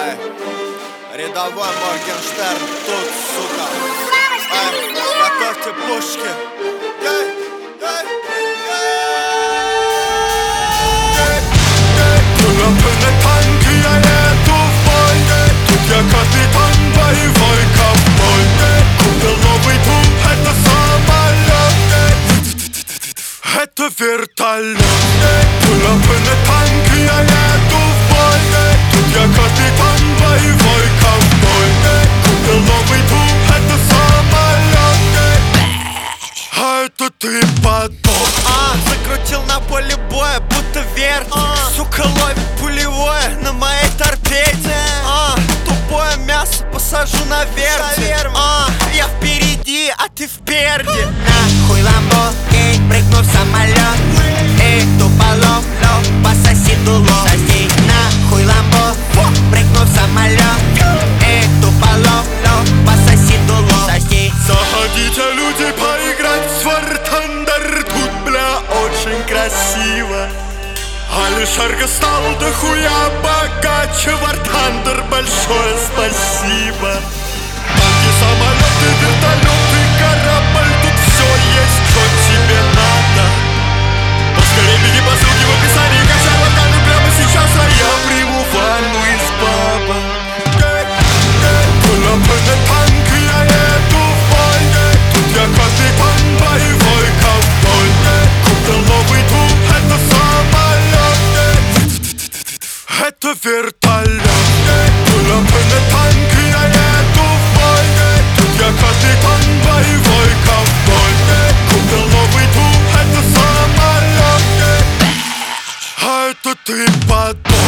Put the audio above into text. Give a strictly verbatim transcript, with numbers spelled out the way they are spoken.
Ай, рядовой Моргенштерн тут, сука. Ай, готовьте пушки. Эй, эй, Прилепленный танк, и я еду в бой. Тут я капитан, боевой ковбой. Купил новый дом, это самолет, это вертолет. Прилепленный танк, и я еду в бой. Тут я капитан, боевой ковбой. Купил новый дом, это самолет, а это ты потом. а, закрутил на поле боя, будто вертик. а, Сука ловит пулевое на моей торпеде. а, Тупое мясо посажу на вертик. а, Я впереди, а ты впереди. Нахуй ламбо, эй, прыгну в самолет. Эй, туполов, лов, пососи дуло. Соси, нахуй ламбо, прыгну в самолет. Эй, туполов, лов, пососи дуло. Соси. Заходите, люди, поиграть в War Thunder. Тут, бля, очень красиво. Алишерка стал дохуя богаче. War Thunder, большое спасибо. Танки, самолеты, вертолеты, корабль. Тут все есть, что тебе надо. Поскорее беги по ссылке в описании. Качай локально прямо сейчас, а я приму ванну из баба. Прилепленный танк, и я еду в бой. Тут я капитан, боевой ковбой. Купил новый дом, это самолет, это вертолет. Прилепленный танк, и я еду в бой. Тут я капитан, боевой ковбой. Купил новый дом, это самолет, а это ты потом.